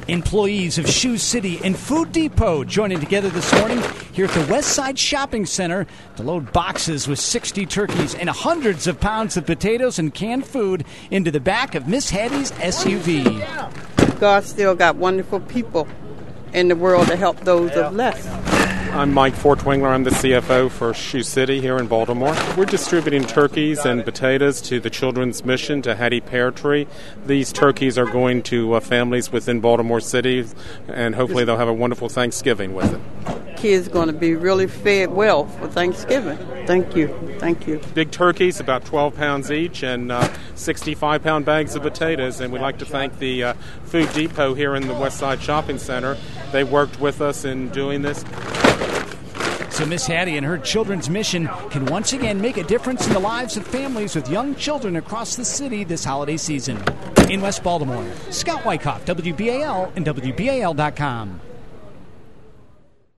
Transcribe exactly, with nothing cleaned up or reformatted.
Employees of Shoe City and Food Depot joining together this morning here at the West Side Shopping Center to load boxes with sixty turkeys and hundreds of pounds of potatoes and canned food into the back of Miss Hattie's S U V. God still got wonderful people in the world to help those of less. I'm Mike Fortwingler. I'm the C F O for Shoe City here in Baltimore. We're distributing turkeys and potatoes to the Children's Mission, to Hattie Pear Tree. These turkeys are going to uh, families within Baltimore City, and hopefully they'll have a wonderful Thanksgiving with it. Kids going to be really fed well for Thanksgiving. Thank you. Thank you. Big turkeys, about twelve pounds each, and uh, sixty-five pound bags of potatoes. And we'd like to thank the uh, Food Depot here in the West Side Shopping Center. They worked with us in doing this. So Miss Hattie and her Children's Mission can once again make a difference in the lives of families with young children across the city this holiday season. In West Baltimore, Scott Wyckoff, W B A L and W B A L dot com.